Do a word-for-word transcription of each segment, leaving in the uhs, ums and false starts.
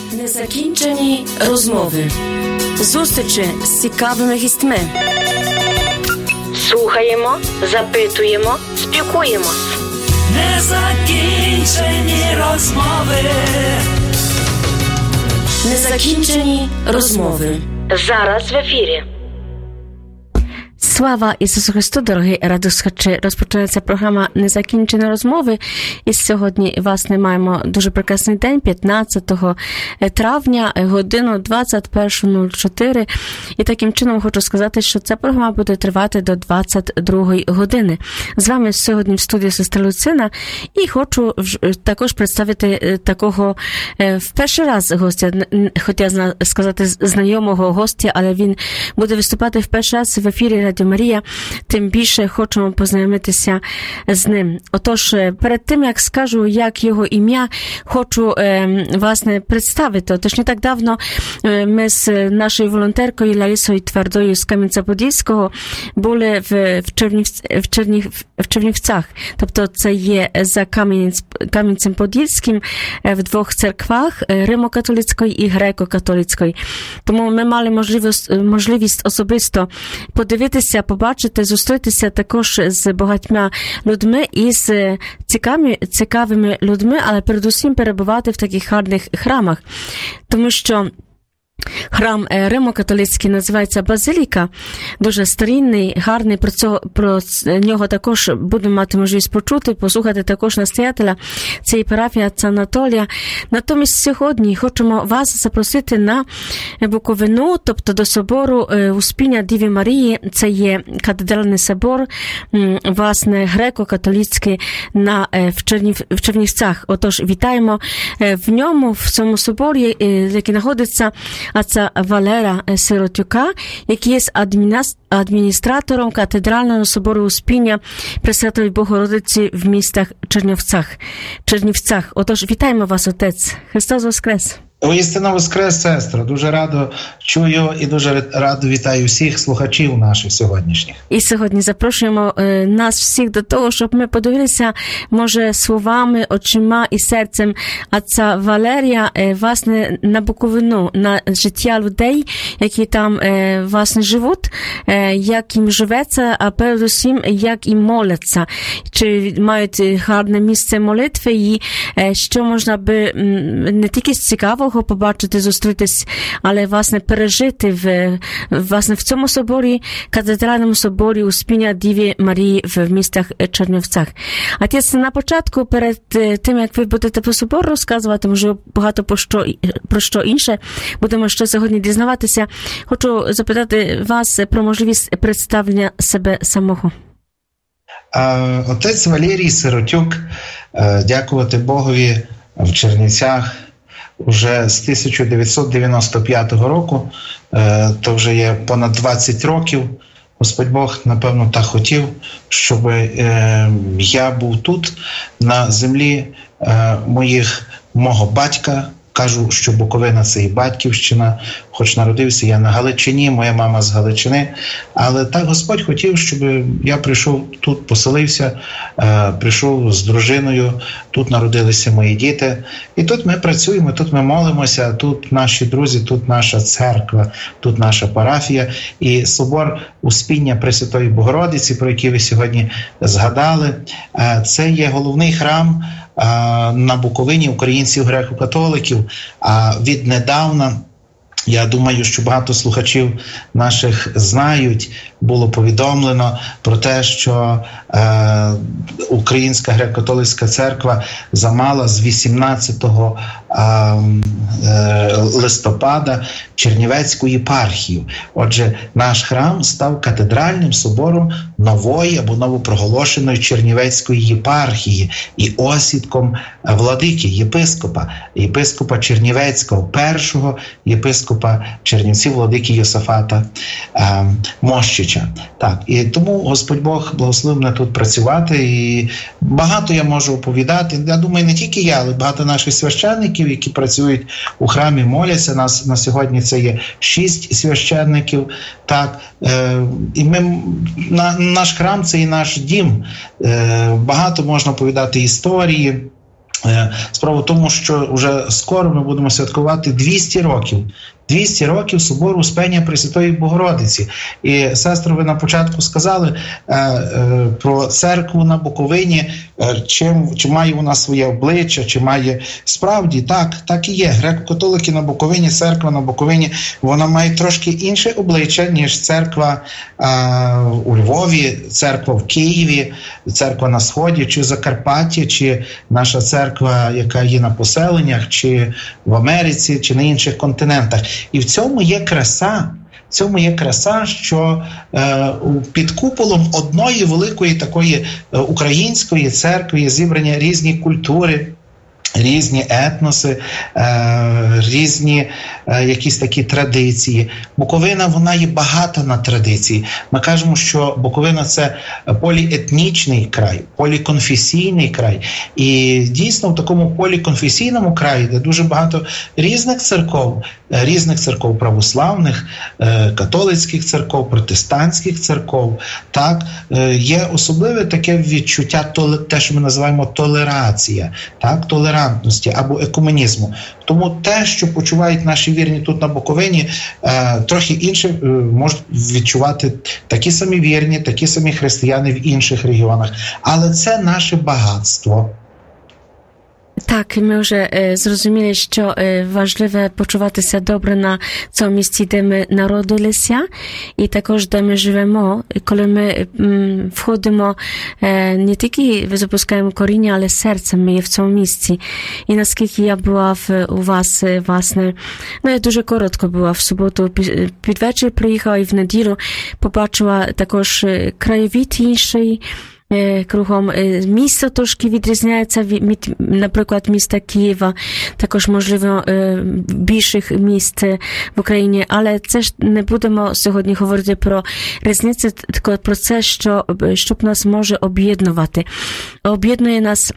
Незакінчені розмови. Зустрічі з цікавими гістьми. Слухаємо, запитуємо, спілкуємось. Незакінчені розмови. Незакінчені розмови. Зараз в ефірі. Слава Ісусу Христу, дорогі радіослухачі! Розпочинається програма «Незакінчені розмови». І сьогодні, власне, маємо дуже прекрасний день, п'ятнадцятого травня, годину двадцять перша нуль чотири. І таким чином хочу сказати, що ця програма буде тривати до двадцять другої години. З вами сьогодні в студії сестра Люцина. І хочу також представити такого в перший раз гостя, хотіла сказати знайомого гостя, але він буде виступати в перший раз в ефірі Радіо Марія, тим більше хочемо познайомитися з ним. Отож, перед тим, як скажу, як його ім'я, хочу, е, власне, представити. Отож, не так давно е, ми з нашою волонтеркою Ларисою Твердою з Кам'янця-Подільського були в, в, Чернів, в, Чернів, в Чернівцях. Тобто, це є за Кам'янець, Кам'янцем-Подільським е, в двох церквах, Римо-католицької і Греко-католицької. Тому ми мали можливість, можливість особисто подивитися, побачити, зустрітися також з багатьма людьми і з цікавими, цікавими людьми, але передусім перебувати в таких гарних храмах. Тому що храм Римо-католицький називається Базиліка, дуже старинний, гарний, про, цього, про нього також будемо мати можливість почути, послухати також настоятеля цієї парафії отця Анатолія. Натомість сьогодні хочемо вас запросити на Буковину, тобто до собору Успіння Діви Марії, це є катедральний собор, власне, греко-католицький на, в, Чернів, в Чернівцях. Отож, вітаємо в ньому, в цьому соборі, який знаходиться отця Валера Сиротюка, який є адміністратором катедрального собору Успіння Пресвятої Богородиці в містах Чернівцях. Чернівцях. Отож, вітаємо вас, отець. Христос Воскрес! Воістину Воскрес, сестра. Дуже радо чую і дуже радо вітаю всіх слухачів наших сьогоднішніх. І сьогодні запрошуємо е, нас всіх до того, щоб ми подивилися, може, словами, очима і серцем отця Валерія, е, власне, на Буковину, на життя людей, які там, е, власне, живуть, е, як їм живеться, а передусім, як їм моляться. Чи мають гарне місце молитви і е, що можна би м, не тільки з цікавого побачити, зустрітись, але, власне, пережити в, власне, в цьому соборі, катедральному соборі Успіння Діви Марії в містах Чернівцях. Отець, на початку, перед тим, як ви будете про собор розказувати, може, багато про що, про що інше, будемо ще сьогодні дізнаватися, хочу запитати вас про можливість представлення себе самого. Отець Валерій Сиротюк, дякувати Богові, в Чернівцях уже з тисяча дев'ятсот дев'яносто п'ятого року, то вже є понад двадцять років. Господь Бог, напевно, так хотів, щоб я був тут, на землі моїх, мого батька. Кажу, що Буковина – це і батьківщина, хоч народився я на Галичині, моя мама з Галичини, але так Господь хотів, щоб я прийшов тут, поселився, прийшов з дружиною, тут народилися мої діти. І тут ми працюємо, тут ми молимося, тут наші друзі, тут наша церква, тут наша парафія. І собор Успіння Пресвятої Богородиці, про який ви сьогодні згадали, це є головний храм на Буковині українців греко-католиків, а віднедавна, я думаю, що багато слухачів наших знають, було повідомлено про те, що е, Українська греко-католицька церква замала з вісімнадцятого е, е, листопада Чернівецьку єпархію. Отже, наш храм став катедральним собором нової або новопроголошеної Чернівецької єпархії і осідком владики, єпископа, єпископа Чернівецького, першого єпископа Чернівців, владики Йосафата е, Мощича. Так, і тому Господь Бог благословив мене тут працювати, і багато я можу оповідати. Я думаю, не тільки я, але багато наших священників, які працюють у храмі, моляться. Нас на сьогодні це є шість священників. Так, е, і ми, на, наш храм – це і наш дім. Е, багато можна оповідати історії. Справа в тому, що вже скоро ми будемо святкувати двісті років. двісті років собору Успення Пресвятої Богородиці. І, сестро, ви на початку сказали е, е, про церкву на Буковині, е, чим, чи має вона своє обличчя, чи має справді, так, так і є. Греко-католики на Буковині, церква на Буковині, вона має трошки інше обличчя, ніж церква е, у Львові, церква в Києві, церква на Сході, чи Закарпатті, чи наша церква, яка є на поселеннях, чи в Америці, чи на інших континентах. І в цьому є краса, в цьому є краса, що е, під куполом одної великої такої е, української церкви є зібрані різні культури, різні етноси, е, різні е, якісь такі традиції. Буковина, вона є багата на традиції. Ми кажемо, що Буковина – це поліетнічний край, поліконфесійний край. І дійсно в такому поліконфесійному краї, де дуже багато різних церков, різних церков православних, е, католицьких церков, протестантських церков, так, е, є особливе таке відчуття, те, що ми називаємо толерація, так, толерація або екуменізму. Тому те, що почувають наші вірні тут на Буковині, е, трохи інше е, можуть відчувати такі самі вірні, такі самі християни в інших регіонах. Але це наше багатство. Так, ми вже е, зрозуміли, що е, важливе почуватися добре на цьому місці, де ми народилися, і також де ми живемо. Коли ми м, входимо, е, не тільки запускаємо коріння, але серцем ми є в цьому місці. І наскільки я була в, у вас, власне, ну я дуже коротко була в суботу, під, під вечір приїхала і в неділю побачила також краєвид інший, кругом. Місто трошки відрізняється від, наприклад, міста Києва, також, можливо, більших міст в Україні, але це ж не будемо сьогодні говорити про різницю, тільки про це, що, що нас може об'єднувати. Об'єднує нас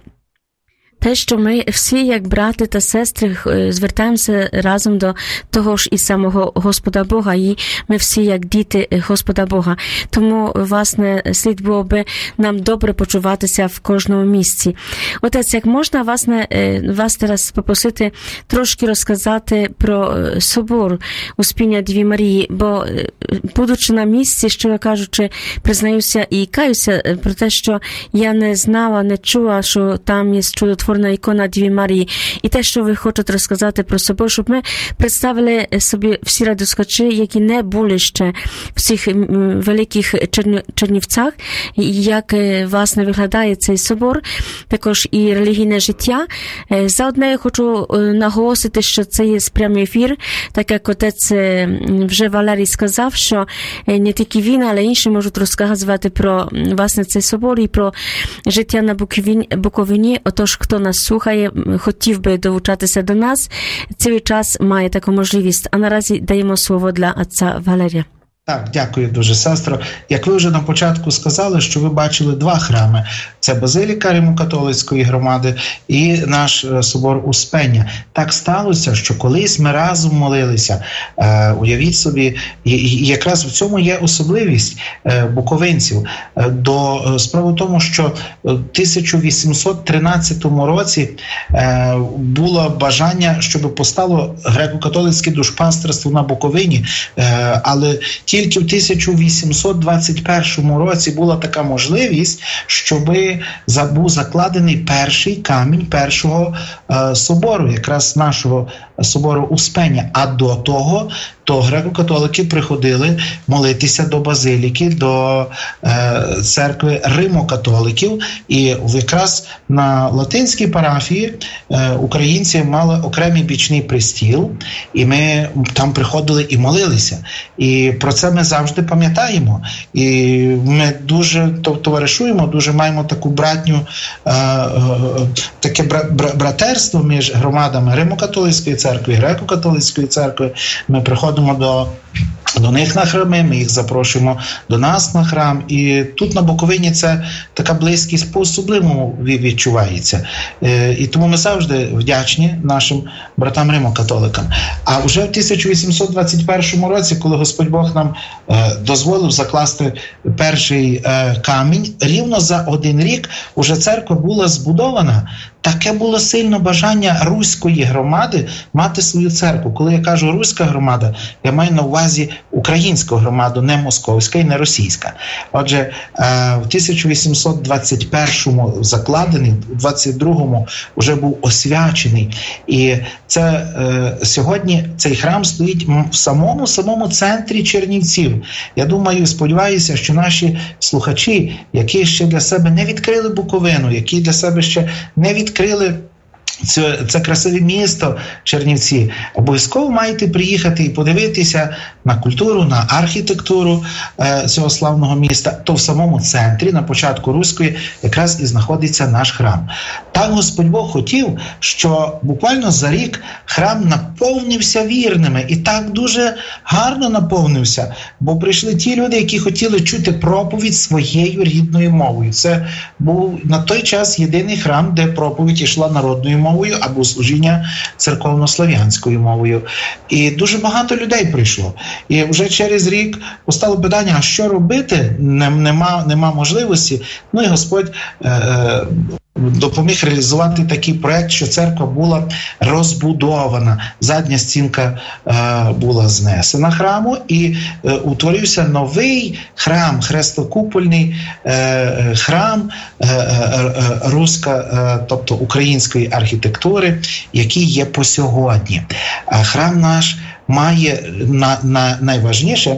те, що ми всі, як брати та сестри, звертаємося разом до того ж і самого Господа Бога, і ми всі, як діти Господа Бога. Тому, власне, слід було би нам добре почуватися в кожному місці. Отець, як можна, власне, вас зараз попросити трошки розказати про собор Успіння Діві Марії, бо, будучи на місці, щиро кажучи, признаюся і каюся про те, що я не знала, не чула, що там є чудотворна ікона Діві Марії. І те, що ви хочете розказати про собор, щоб ми представили собі всі радіослухачі, які не були ще в цих великих Чернівцях, як, власне, виглядає цей собор, також і релігійне життя. Заодно я хочу наголосити, що це є прямий ефір, так як отець вже Валерій сказав, що не тільки він, але інші можуть розказувати про, власне, цей собор і про життя на Буковині. Отож, хто нас слухає, хотів би долучатися до нас, цілий час має таку можливість. А наразі даємо слово для отця Валерія. Так, дякую дуже, сестро. Як ви вже на початку сказали, що ви бачили два храми. Це Базиліка Римо-католицької громади і наш собор Успення. Так сталося, що колись ми разом молилися. Е, уявіть собі, і, і якраз в цьому є особливість е, буковинців. Е, до справи в тому, що в тисяча вісімсот тринадцятому році е, було бажання, щоб постало греко-католицьке душпастерство на Буковині, е, але тільки в тисяча вісімсот двадцять першому році була така можливість, щоб був закладений перший камінь першого е, собору, якраз нашого собору Успення. А до того, то греко-католики приходили молитися до базиліки, до е, церкви Римо-католиків. І якраз на латинській парафії е, українці мали окремий бічний престіл, і ми там приходили і молилися. І про це ми завжди пам'ятаємо. І ми дуже товаришуємо, дуже маємо таку братню, е, е, таке братерство між громадами Римо-католицької церкви, Греко-католицької церкви. Ми приходимо до, до них на храми, ми їх запрошуємо до нас на храм. І тут на Буковині це така близькість по-особливому відчувається. Е, і тому ми завжди вдячні нашим братам Римо-католикам. А вже в тисяча вісімсот двадцять першому році, коли Господь Бог нам е, дозволив закласти перший е, камінь, рівно за один рік уже церква була збудована. таке було сильне бажання руської громади мати свою церкву. Коли я кажу руська громада, я маю на увазі українську громаду, не московська і не російська. Отже, в тисяча вісімсот двадцять першому закладений, у двадцять другому вже був освячений. І це сьогодні цей храм стоїть в самому самому центрі Чернівців. Я думаю, сподіваюся, що наші слухачі, які ще для себе не відкрили Буковину, які для себе ще не відкрили Це, це красиве місто Чернівці, обов'язково маєте приїхати і подивитися на культуру, на архітектуру е, цього славного міста. То в самому центрі, на початку Руської, якраз і знаходиться наш храм. Так Господь Бог хотів, що буквально за рік храм наповнився вірними. І так дуже гарно наповнився, бо прийшли ті люди, які хотіли чути проповідь своєю рідною мовою. Це був на той час єдиний храм, де проповідь йшла народною мовою, мовою або служіння церковнослов'янською мовою. І дуже багато людей прийшло. І вже через рік постало питання, а що робити? Нема, нема можливості. Ну і Господь е- допоміг реалізувати такий проект, що церква була розбудована. Задня стінка е, була знесена храму, і е, утворився новий храм, хрестокупольний е, храм е, е, руська, е, тобто української архітектури, який є по сьогодні. А храм наш має на, на найважніше,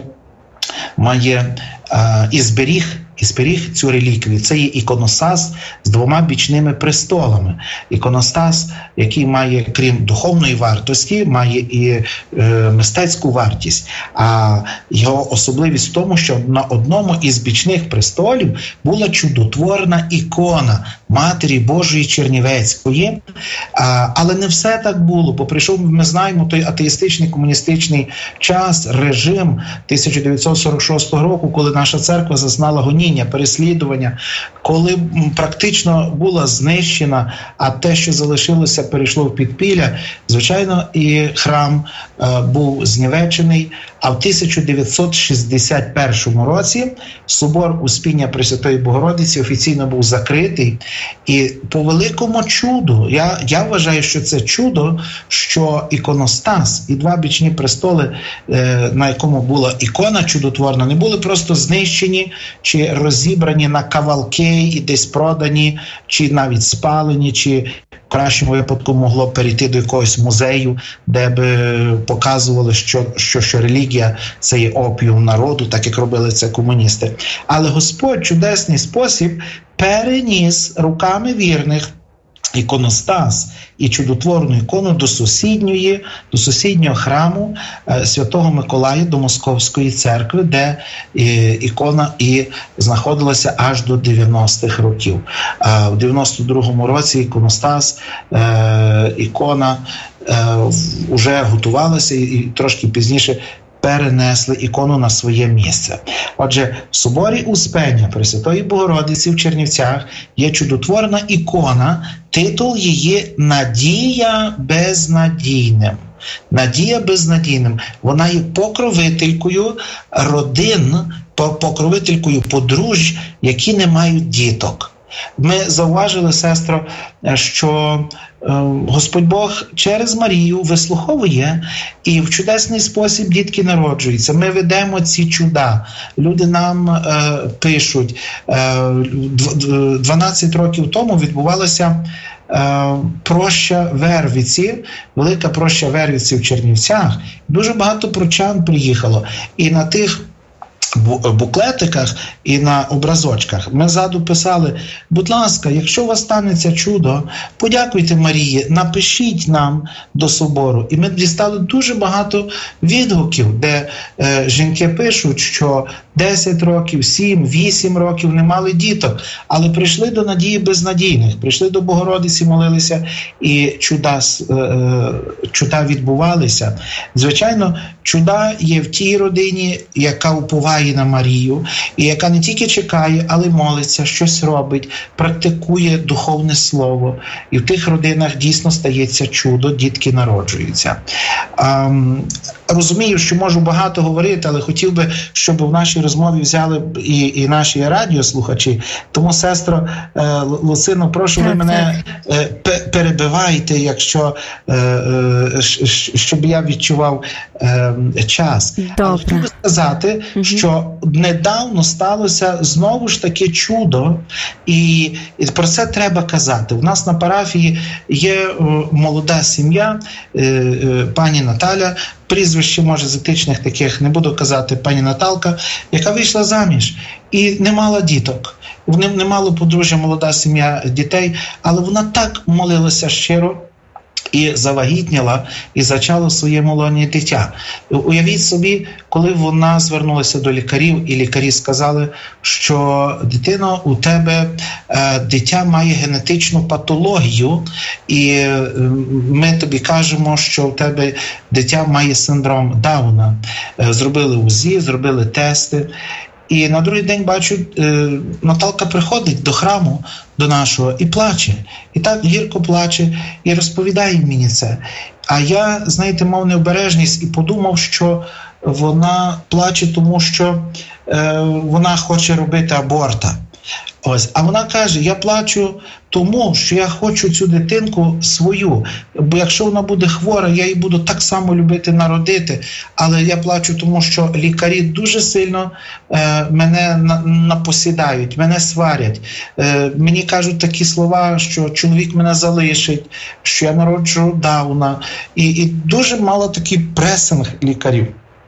має е, і зберіг І зберіг цю реліквію. Це є іконостас з двома бічними престолами. Іконостас, який має, крім духовної вартості, має і е, мистецьку вартість. А його особливість в тому, що на одному із бічних престолів була чудотворна ікона Матері Божої Чернівецької. А, але не все так було, бо прийшов, ми знаємо, той атеїстичний комуністичний час, режим тисяча дев'ятсот сорок шостого року, коли наша церква зазнала гоніння, переслідування, коли практично була знищена, а те, що залишилося, перейшло в підпілля. Звичайно, і храм е, був знівечений, а в тисяча дев'ятсот шістдесят першому році собор Успіння Пресвятої Богородиці офіційно був закритий. І по великому чуду, я, я вважаю, що це чудо, що іконостас і два бічні престоли, е, на якому була ікона чудотворна, не були просто знищені чи розібрані на кавалки і десь продані, чи навіть спалені, чи в кращому випадку могло перейти до якогось музею, де би показували, що, що, що релігія – це є опіум народу, так як робили це комуністи. Але Господь чудесний спосіб переніс руками вірних іконостас і чудотворну ікону до сусідньої, до сусіднього храму е, Святого Миколая, до Московської церкви, де е, ікона і знаходилася аж до дев'яностих років. Е, в дев'яносто другому році іконостас, е, ікона е, вже готувалася, і, і трошки пізніше перенесли ікону на своє місце. Отже, в соборі Успення Пресвятої Богородиці в Чернівцях є чудотворна ікона, титул її «Надія безнадійним». Надія безнадійним. Вона є покровителькою родин, покровителькою подружжя, які не мають діток. Ми зауважили, сестро, що Господь Бог через Марію вислуховує, і в чудесний спосіб дітки народжуються. Ми ведемо ці чуда. Люди нам е, пишуть. Е, дванадцять років тому відбувалася е, проща Вервиці, велика проща Вервиці в Чернівцях. Дуже багато прочан приїхало. І на тих буклетиках і на образочках ми ззаду писали: будь ласка, якщо у вас станеться чудо, подякуйте Марії, напишіть нам до собору. І ми дістали дуже багато відгуків, де е, жінки пишуть, що десять років, сім, вісім років не мали діток, але прийшли до надії безнадійних, прийшли до Богородиці, молилися, і чуда, е, чуда відбувалися. Звичайно, чуда є в тій родині, яка уповає на Марію, і яка не тільки чекає, але молиться, щось робить, практикує духовне слово. І в тих родинах дійсно стається чудо, дітки народжуються. розумію, що можу багато говорити, але хотів би, щоб в нашій розмові взяли і, і наші радіослухачі. Тому, сестро Луцино, прошу, так, ви мене так. перебивайте, якщо, щоб я відчував час. Добре. Але хотів би сказати, угу. що недавно сталося знову ж таке чудо, і, і про це треба казати. У нас на парафії є молода сім'я, пані Наталя, прізвище, може, з етичних таких не буду казати, пані Наталка, яка вийшла заміж і не мала діток. Вони не мали подружжя, молода сім'я дітей, але вона так молилася щиро і завагітніла, і зачала своє молоді дитя. Уявіть собі, коли вона звернулася до лікарів, і лікарі сказали, що дитино, у тебе е, дитя має генетичну патологію, і е, ми тобі кажемо, що у тебе дитя має синдром Дауна. Е, зробили УЗІ, зробили тести. І на другий день бачу, Наталка приходить до храму, до нашого, і плаче. І так гірко плаче, і розповідає мені це. А я, знаєте, мав необережність і подумав, що вона плаче, тому що е, вона хоче робити аборта. Ось, а вона каже, я плачу тому, що я хочу цю дитинку свою, бо якщо вона буде хвора, я її буду так само любити народити, але я плачу тому, що лікарі дуже сильно е, мене на, напосідають, мене сварять. Е, мені кажуть такі слова, що чоловік мене залишить, що я народжу Дауна, і, і дуже мало такий пресинг лікарів.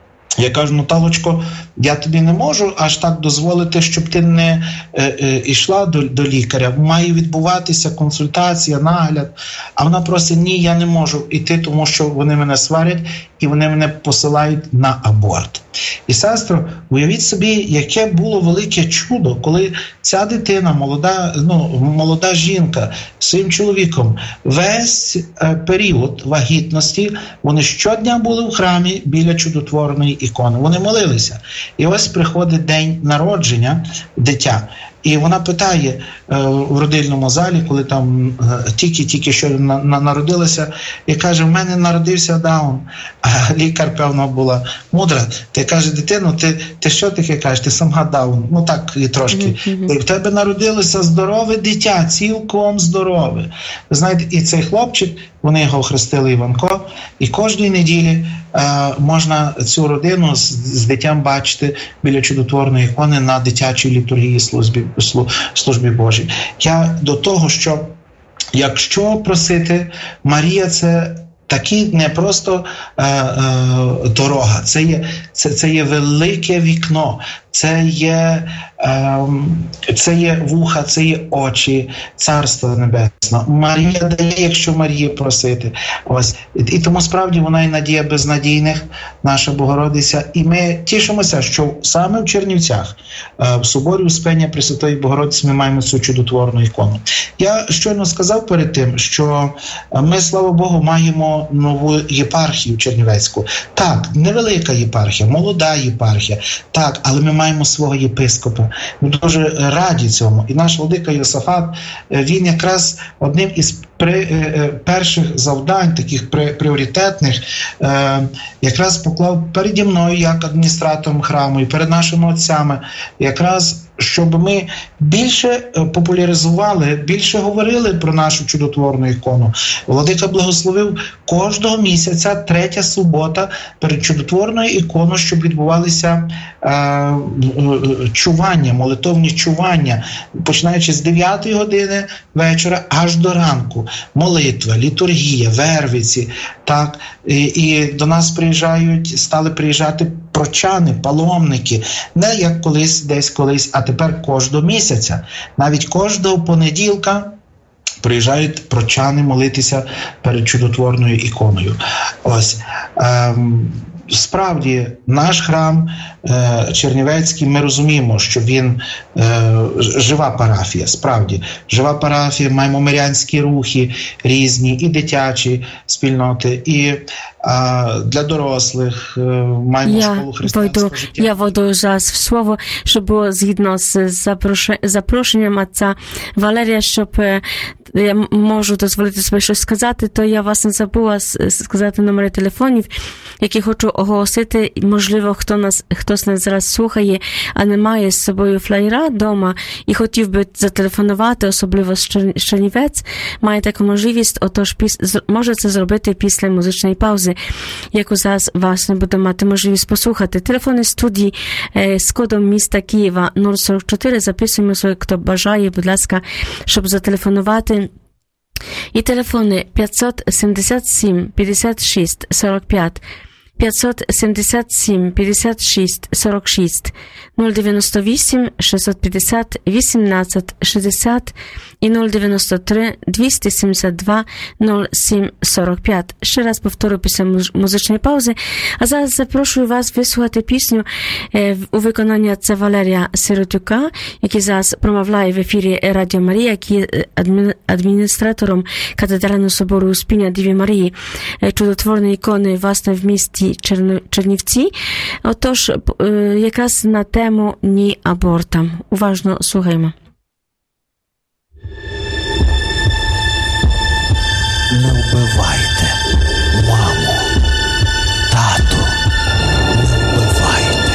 Я кажу, Наталочко, я тобі не можу аж так дозволити, щоб ти не е, е, йшла до, до лікаря. Має відбуватися консультація, нагляд. А вона просить, ні, я не можу йти, тому що вони мене сварять і вони мене посилають на аборт. І, сестро, уявіть собі, яке було велике чудо, коли ця дитина, молода, ну, молода жінка з своїм чоловіком, весь е, період вагітності, вони щодня були в храмі біля чудотворної ікони. Вони молилися. І ось приходить день народження дитя. І вона питає е, в родильному залі, коли там е, тільки-тільки що на, на, народилася, і каже, в мене народився Даун. А лікар, певно, була мудра. Ти каже, дитино, ти, ти що таке кажеш? Ти сама Даун. Ну так і трошки. Mm-hmm. В тебе народилося здорове дитя, цілком здорове. Ви знаєте, і цей хлопчик, вони його хрестили Іванко, і кожної неділі е, можна цю родину з, з дитям бачити біля чудотворної ікони на дитячій літургії службі, службі Божій. Я до того, що якщо просити, Марія – це такі не просто е, е, дорога, це є, це, це є велике вікно, це є, е, це є вуха, це є очі, Царство Небесне. Марія дає, якщо Марії просити. Ось. І, і тому справді вона і надія безнадійних, наша Богородиця. І ми тішимося, що саме в Чернівцях, е, в соборі Успення Пресвятої Богородиці ми маємо цю чудотворну ікону. Я щойно сказав перед тим, що ми, слава Богу, маємо нову єпархію чернівецьку. Так, невелика єпархія, молода єпархія, так, але ми маємо свого єпископа. Ми дуже раді цьому. І наш владика Йосафат, він якраз одним із при, е, перших завдань, таких при, пріоритетних, е, якраз поклав переді мною, як адміністратором храму, і перед нашими отцями, якраз щоб ми більше популяризували, більше говорили про нашу чудотворну ікону. Владика благословив кожного місяця, третя субота, перед чудотворною іконою, щоб відбувалися е, чування, молитовні чування, починаючи з дев'ятої години вечора аж до ранку. Молитва, літургія, вервиці, так, і, і до нас приїжджають, стали приїжджати прочани, паломники, не як колись, десь колись, а тепер кожного місяця. Навіть кожного понеділка приїжджають прочани молитися перед чудотворною іконою. Ось. Ем, справді, наш храм е, Чернівецький, ми розуміємо, що він е, жива парафія, справді. Жива парафія, маємо мирянські рухи різні, і дитячі спільноти, і е, для дорослих е, маємо я школу християнського войду, життя. Я войду зараз в слово, щоб було згідно з запрошенням отця Валерія, щоб я можу дозволити собі щось сказати, то я вас не забула сказати номери телефонів, які хочу оголосити. Можливо, хто нас, хтось нас зараз слухає, а не має з собою флаєра вдома і хотів би зателефонувати, особливо з Чернівець, має таку можливість, отож піс... може це зробити після музичної паузи, яку зараз вас не буде мати можливість послухати. Телефони студії е, з кодом міста Києва нуль сорок чотири, записуємо собі, хто бажає, будь ласка, щоб зателефонувати. І телефони п'ятсот сімдесят сім п'ятдесят шість сорок п'ять, п'ятсот сімдесят сім п'ятдесят шість сорок шість, нуль дев'яносто вісім шістсот п'ятдесят вісімнадцять шістдесят і нуль дев'яносто три двісті сімдесят два нуль сім сорок п'ять. Ще раз повторю після музичної паузи. А зараз запрошую вас вислухати пісню е, у виконанні отця Валерія Сиротюка, який зараз промовляє в ефірі Радіо Марія, який є адмі... адміністратором катедрального собору Успіння Діві Марії, е, чудотворної ікони, власне, в місті Черно... Чернівці. Отож, е, якраз на тему «Ні абортам». Уважно слухаємо. Не вбивайте, мамо, тату, не вбивайте.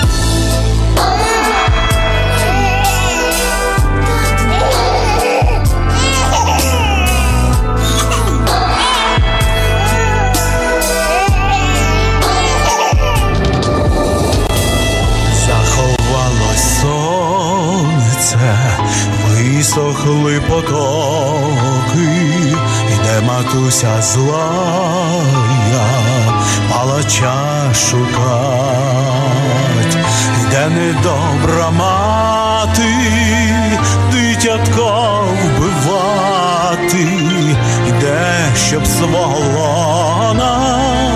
Заховалось сонце, висохли потоки, іде матуся злая, палача шукать, іде недобра мати, дитятка вбивати, іде, щоб свого лона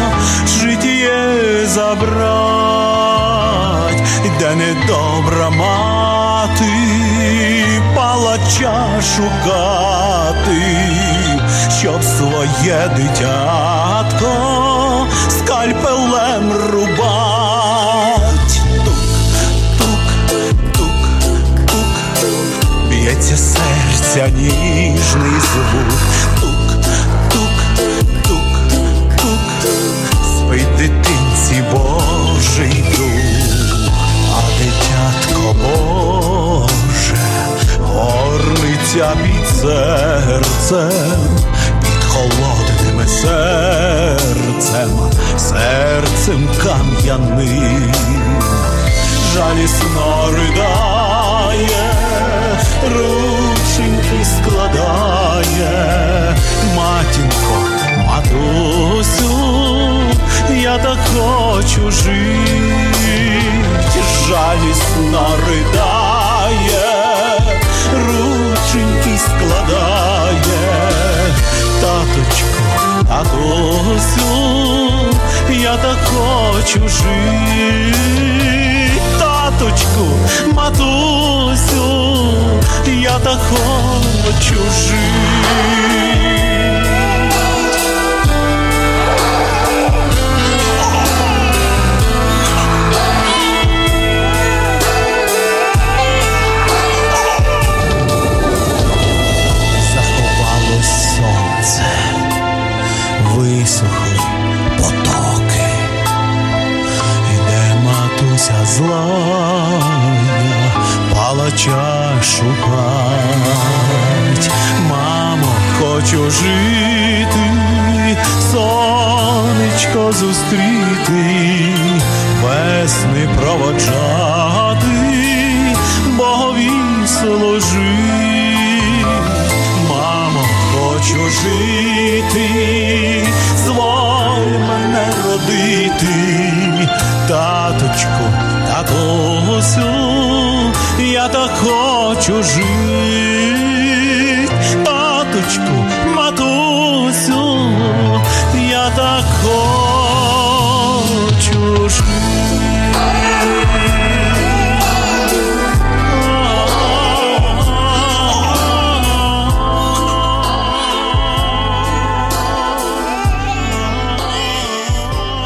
життє забрать, іде недобра мати, палача шукати, щоб своє дитятко скальпелем рубать. Тук, тук, тук, тук, б'ється серця ніжний звук. Тук, тук, тук, тук, спить дитинці Божий дух, а дитятко Боже горниться під серцем, під холодним серцем, серцем кам'яним. Жалісно ридає, рученьки складає. Матінко, матусю, я так хочу жить. Жалісно ридає, рученьки складає. Таточко, татусю, я так хочу жить. Таточку, матусю, я так хочу жить. Висохли потоки, іде матуся злая, палача шукать. Мамо, хочу жити, сонечко зустріти, весни проводжати, Богові служить. Мамо, хочу жити, зволь мене родити. Таточку, татусю, я так хочу жити. Таточку, матусю, я так хочу жити.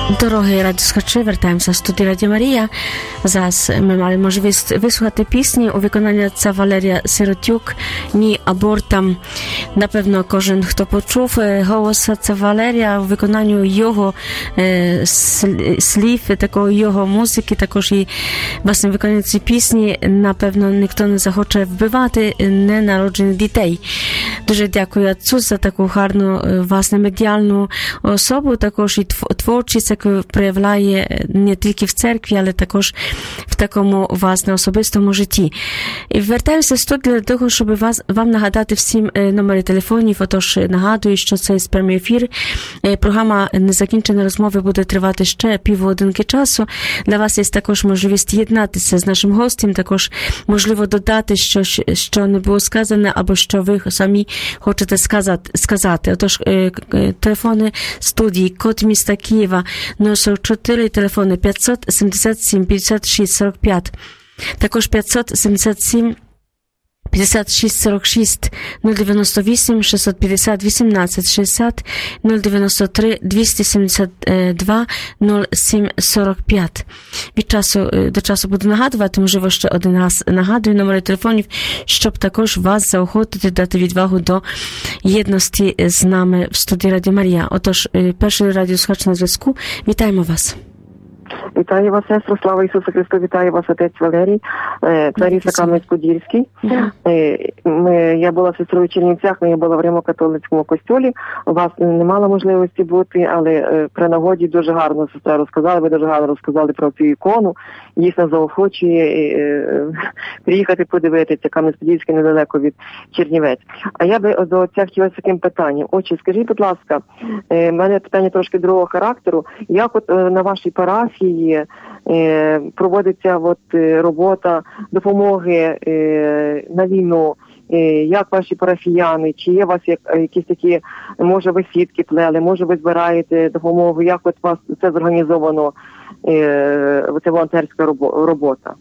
Дорогі радіослухачі, вертаємося в студію Радіо Марія. Зараз ми мали можливість вислухати пісні у виконанні отця Валерія Сиротюк «Ні абортам». Напевно, кожен, хто почув голос отця Валерія у виконанні його е, слів, такої його музики, також і власне виконанні цієї пісні, напевно, ніхто не захоче вбивати ненароджених дітей. Дуже дякую отцу за таку гарну, власне, медіальну особу, також і творчість, яку проявляє не тільки в церкві, але також в такому, власне, особистому житті. І вертаємося в студію для того, щоб вас, вам нагадати всім номери телефонів. Отож, нагадую, що це прямий ефір. Програма «Незакінчені розмови» буде тривати ще півгодинки часу. Для вас є також можливість єднатися з нашим гостем, також можливо додати, що, що не було сказане, або що ви самі хочете сказати. сказати. Отож, телефони студії, код міста Києва нуль сорок чотири, телефони п'ятсот сімдесят сім п'ятдесят шість сорок п'ять, також п'ятсот сімдесят сім п'ятдесят шість сорок шість, нуль дев'яносто вісім шістсот п'ятдесят вісімнадцять шістдесят, нуль дев'яносто три двісті сімдесят два нуль сім сорок п'ять. Від часу до часу буду нагадувати, можливо, ще один раз нагадую номери телефонів, щоб також вас заохотити, дати відвагу до єдності з нами в студії Радіо Марія. Отож, перший радіослухач на зв'язку. Вітаємо вас. Вітаю вас, сестро, слава Ісусу Христу, вітаю вас, отець Валерій, Кларіса Кам'янець-Подільський. Я була сестрою в Чернівцях, я була в Римо-католицькому костюлі, у вас не мала можливості бути, але при нагоді дуже гарно, сестра, розказали, ви дуже гарно розказали про цю ікону, дійсно заохочує приїхати подивитися, Кам'янець-Подільський недалеко від Чернівець. А я би до отця хотіла з таким питанням. Отче, скажіть, будь ласка, в мене питання трошки другого характеру, як от на вашій парафії проводиться от робота допомоги на війну, як ваші парафіяни, чи є у вас якісь такі, може ви сітки плели, може ви збираєте допомогу, як от у вас це зорганізовано, ця волонтерська робота?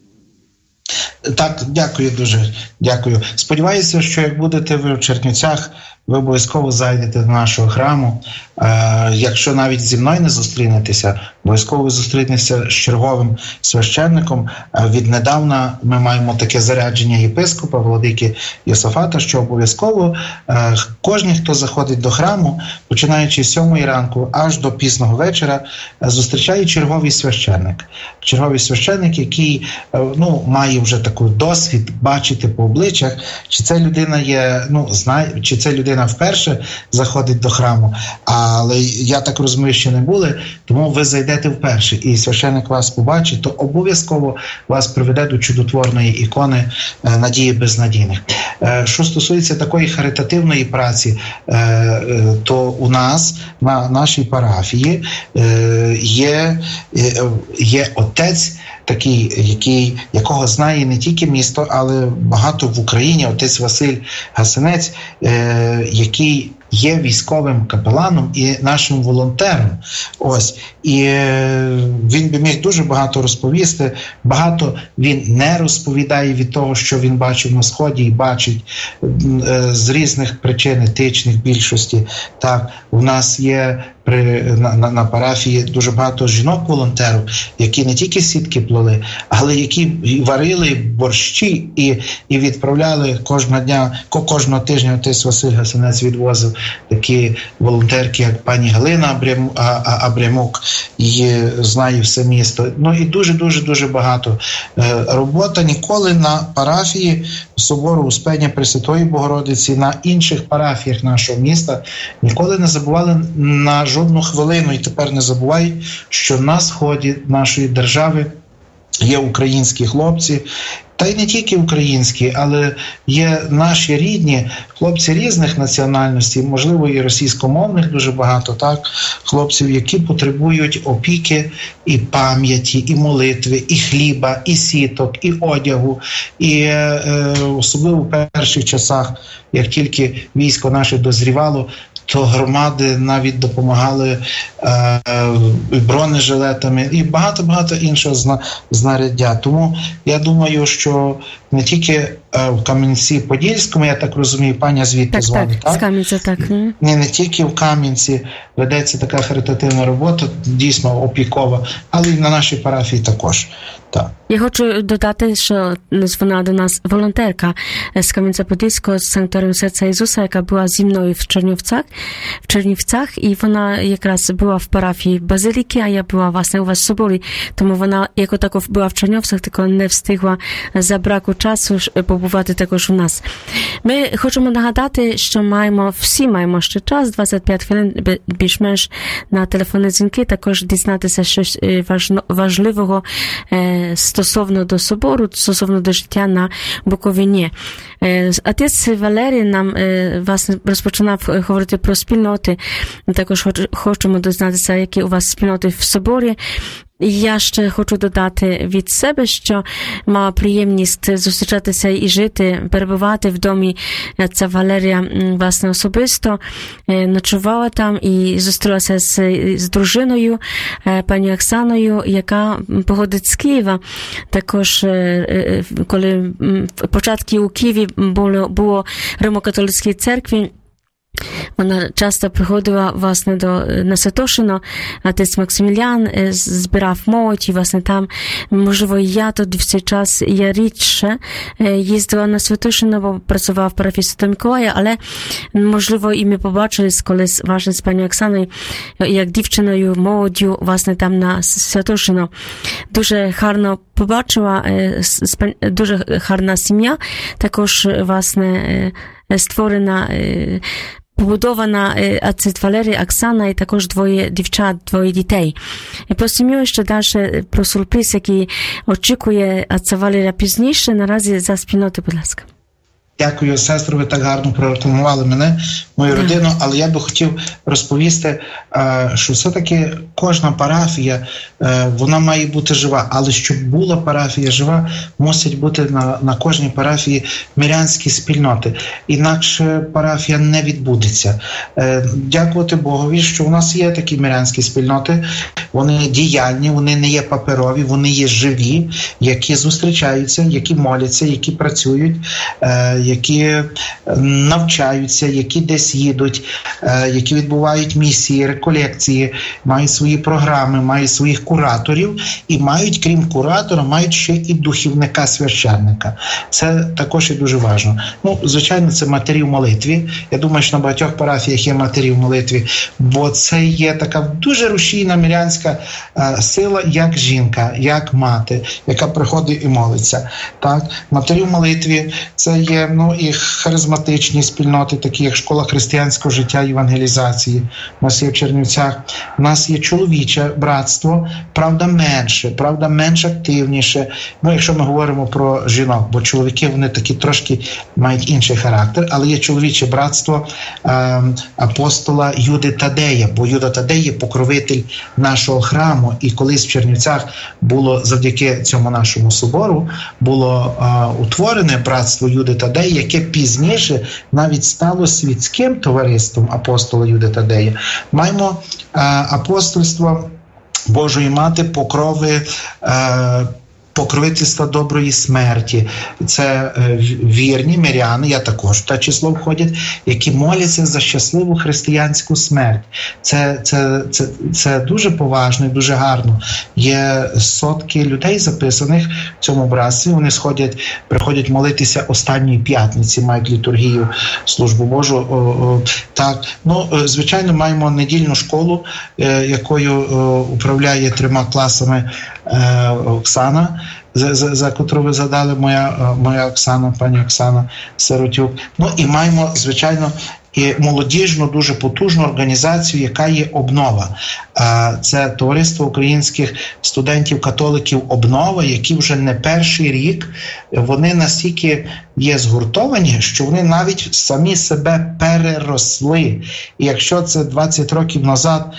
Так, дякую дуже, дякую. Сподіваюся, що як будете ви в Чернівцях, ви обов'язково зайдете до нашого храму. Е, якщо навіть зі мною не зустрінетеся, обов'язково ви зустрінетеся з черговим священником. Е, віднедавна ми маємо таке зарядження єпископа, владики Йосафата, що обов'язково е, кожен, хто заходить до храму, починаючи з сьомої ранку аж до пізного вечора, е, зустрічає черговий священник. Черговий священник, який е, ну, має вже такий досвід бачити по обличчях, чи ця людина є, ну, знає, чи ця людина вперше заходить до храму, але я так розумію, що не були, тому ви зайдете вперше, і священник вас побачить, то обов'язково вас приведе до чудотворної ікони надії безнадійних. Що стосується такої харитативної праці, то у нас на нашій парафії є, є отець, такий, який, якого знає не тільки місто, але багато в Україні, отець Василь Гасинець, е, який є військовим капеланом і нашим волонтером. Ось. І е, він би міг дуже багато розповісти. Багато він не розповідає від того, що він бачив на Сході і бачить е, з різних причин етичних більшості. Так, у нас є при, на, на, на парафії дуже багато жінок-волонтерів, які не тільки сітки плели, але які варили борщі і, і відправляли кожного дня, кожного тижня отець Василь Гасинець відвозив такі волонтерки, як пані Галина Абрямук, її знає все місто. Ну і дуже-дуже-дуже багато. Робота ніколи на парафії собору Успення Пресвятої Богородиці, на інших парафіях нашого міста ніколи не забували на жодну хвилину, і тепер не забувають, що на сході нашої держави є українські хлопці, та й не тільки українські, але є наші рідні хлопці різних національностей, можливо, і російськомовних дуже багато, так, хлопців, які потребують опіки і пам'яті, і молитви, і хліба, і сіток, і одягу. І е, особливо в перших часах, як тільки військо наше дозрівало, то громади навіть допомагали е, бронежилетами і багато-багато іншого знаряддя. Тому я думаю, що не тільки в Кам'янці-Подільському, я так розумію, пані звідти так, з вами, так? Так, з Кам'янця, так. Не, не тільки в Кам'янці ведеться така харитативна робота, дійсно опікова, але й на нашій парафії також. Так. Я хочу додати, що вона до нас волонтерка з Кам'янця-Подільського, з Санкторіум Серця Ісуса, яка була зі мною в Чернівцях, в Чернівцях, і вона якраз була в парафії Базиліки, а я була, власне, у вас в соборі, тому вона, як отако була в Чернівцях, тільки не встигла за браку часу побувати також у нас. Ми хочемо нагадати, що маємо, всі маємо ще час, двадцять п'ять хвилин більш-менш на телефонні дзвінки, також дізнатися щось важливого стосовно до собору, стосовно до життя на Буковині. Отець Валерій нам, власне, розпочинав говорити про спільноти. Також хочемо дізнатися, які у вас спільноти в соборі. Я ще хочу додати від себе, що мала приємність зустрічатися і жити, перебувати в домі отця Валерія, власне, особисто. Ночувала там і зустрілася з, з дружиною, пані Оксаною, яка походить з Києва. Також, коли початки у Києві було, було Римо-католицькій церкві, вона часто приходила, власне, до, на Святошино, отець Максимілян збирав молодь, і, власне, там, можливо, я тоді в цей час, я рідше їздила на Святошино, бо працювала в парафії Святого Миколая, але, можливо, і ми побачились колись, власне, з пані Оксаною, як дівчиною, молоддю, власне, там на Святошино. Дуже гарно побачила, дуже гарна сім'я, також, власне, створена, побудована отець Валерій, Оксана і також двоє дівчат, двоє дітей. І про сім'ю ще далі, про сюрприз, який очікує отця Валерія пізніше. Наразі за спільноти, будь ласка. Дякую, сестру, ви так гарно прорекламували мене, мою родину, але я би хотів розповісти, що все-таки кожна парафія, вона має бути жива, але щоб була парафія жива, мусять бути на, на кожній парафії мирянські спільноти, інакше парафія не відбудеться. Дякувати Богові, що у нас є такі мирянські спільноти, вони діяльні, вони не є паперові, вони є живі, які зустрічаються, які моляться, які працюють, які навчаються, які десь їдуть, які відбувають місії, реколекції, мають свої програми, мають своїх кураторів і мають, крім куратора, мають ще і духівника, священника. Це також і дуже важливо. Ну, звичайно, це матері в молитві. Я думаю, що на багатьох парафіях є матері в молитві, бо це є така дуже рушійна мирянська сила, як жінка, як мати, яка приходить і молиться. Так? Матері в молитві – це є, ну, і харизматичні спільноти, такі як Школа християнського життя і евангелізації. У нас є в Чернівцях. У нас є чоловіче братство, правда менше, правда менш активніше. Ну, якщо ми говоримо про жінок, бо чоловіки, вони такі трошки мають інший характер, але є чоловіче братство е, апостола Юди Тадея, бо Юда Тадей є покровитель нашого храму, і колись в Чернівцях було завдяки цьому нашому собору було е, утворене братство Юди Тадея, яке пізніше навіть стало світським товариством апостола Юди Тадея. Маємо е, апостольство Божої Мати, покрови, е, покровительства доброї смерті. Це е, вірні миряни, я також в те число входять, які моляться за щасливу християнську смерть. Це, це, це, це дуже поважно і дуже гарно. Є сотки людей записаних в цьому братстві. Вони сходять, приходять молитися останньої п'ятниці, мають літургію, службу Божу. О, о, так. Ну, звичайно, маємо недільну школу, е, якою е, управляє трьома класами е, Оксана, За, за, за котру ви задали, моя, моя Оксана, пані Оксана Сиротюк. Ну і маємо, звичайно, і молодіжну, дуже потужну організацію, яка є «Обнова». Це Товариство українських студентів-католиків «Обнова», які вже не перший рік, вони настільки є згуртовані, що вони навіть самі себе переросли. І якщо це двадцять років назад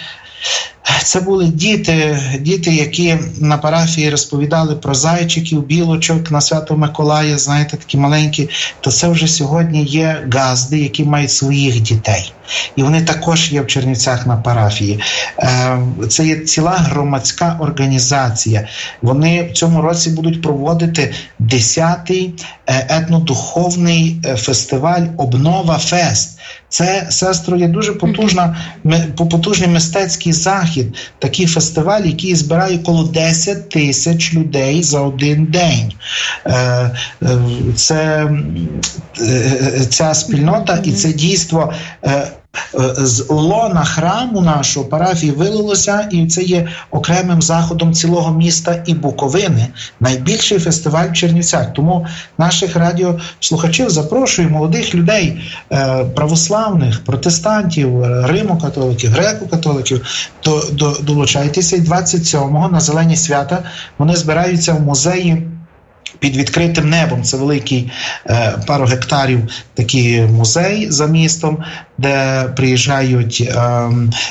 це були діти, діти, які на парафії розповідали про зайчиків, білочок на Святого Миколая, знаєте, такі маленькі, то це вже сьогодні є газди, які мають своїх дітей. І вони також є в Чернівцях на парафії. Це є ціла громадська організація. Вони в цьому році будуть проводити десятий етнодуховний фестиваль «Обнова Фест». Це, сестро, є дуже потужна, потужний мистецький захід, такий фестиваль, який збирає коло десять тисяч людей за один день. Це, ця спільнота і це дійство з лона храму нашого парафії вилилося, і це є окремим заходом цілого міста і Буковини. Найбільший фестиваль в Чернівцях. Тому наших радіослухачів запрошую, молодих людей, православних, протестантів, римо-католиків, греко-католиків, до, до, долучайтеся. І двадцять сьомого на Зелені свята вони збираються в музеї під відкритим небом. Це великий е, пару гектарів такий музей за містом, де приїжджають е,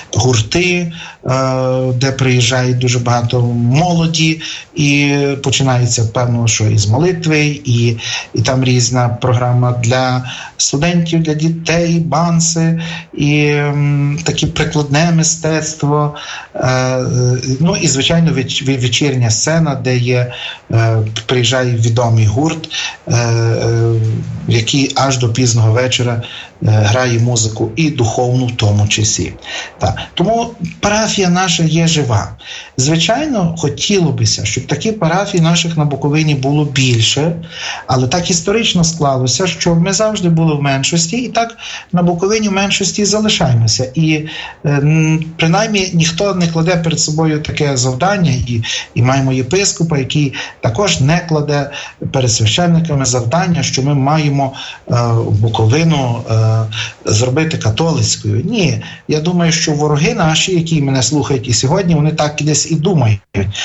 гурти, е, де приїжджають дуже багато молоді, і починається, певно, що із молитви, і, і там різна програма для студентів, для дітей, банси, і е, таке прикладне мистецтво, е, ну і, звичайно, веч, вечірня сцена, де є, е, приїжджає відомий гурт, е, е, який аж до пізного вечора е, грає музику і духовну в тому числі. Так. Тому парафія наша є жива. Звичайно, хотіло бися, щоб такі парафії наших на Буковині було більше, але так історично склалося, що ми завжди були в меншості, і так на Буковині в меншості залишаємося. І е, принаймні ніхто не кладе перед собою таке завдання, і, і маємо єпископа, який також не кладе перед священниками завдання, що ми маємо е, Буковину е, зробити католицькою. Ні, я думаю, що вороги наші, які мене слухають і сьогодні, вони так десь і думають.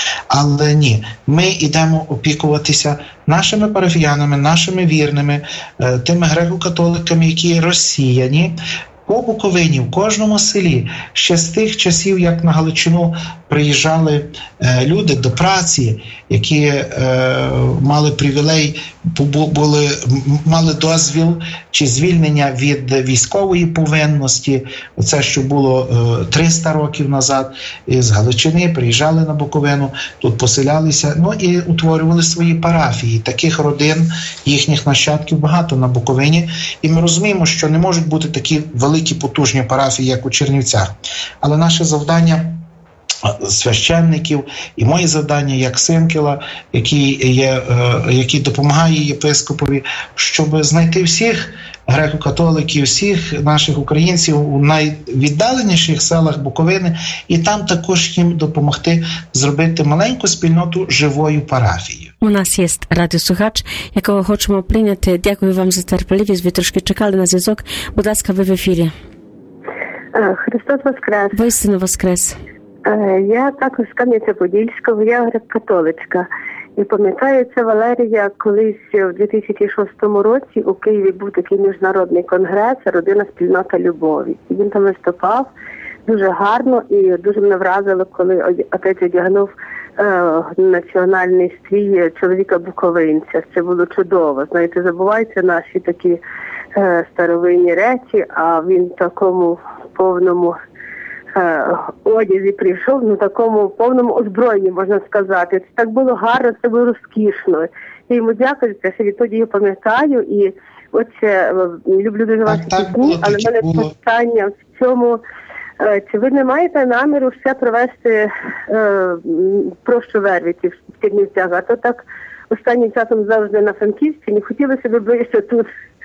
Але ні, ми йдемо опікуватися нашими парафіянами, нашими вірними, е, тими греко-католиками, які розсіяні по Буковині, в кожному селі, ще з тих часів, як на Галичину приїжджали е, люди до праці, які е, мали привілей, були, мали дозвіл чи звільнення від військової повинності. Оце, що було е, триста років назад, з Галичини приїжджали на Буковину, тут поселялися, ну і утворювали свої парафії. Таких родин, їхніх нащадків багато на Буковині. І ми розуміємо, що не можуть бути такі великі потужні парафії, як у Чернівцях. Але наше завдання священників і моє завдання як синкела, який, є, який допомагає єпископові, щоб знайти всіх греко-католиків, всіх наших українців у найвіддаленіших селах Буковини, і там також їм допомогти зробити маленьку спільноту живою парафією. У нас є радіослухач, якого хочемо прийняти. Дякую вам за терпеливість. Ви трошки чекали на зв'язок. Будь ласка, ви в ефірі. Христос Воскрес. Воістину Воскрес. Я також з Кам'янця-Подільського, я греко-католицька. І пам'ятаю, це Валерія, колись в дві тисячі шостому році у Києві був такий міжнародний конгрес «Родина, спільнота, любові». І він там виступав дуже гарно і дуже мене вразило, коли отець одягнув е, національний стрій чоловіка-буковинця. Це було чудово. Знаєте, забуваються наші такі е, старовинні речі, а він в такому повному одязі прийшов, на такому повному озброєнні, можна сказати. Це так було гарно, це було розкішно. Я йому дякую, що відтоді я пам'ятаю, і оце, люблю дуже ваші пісні, але в мене питання в цьому, чи ви не маєте наміру все провести е, прощу Вервиці в Чернівцях, а то так останнім часом завжди на Франківщині, хотілося б ближче тут.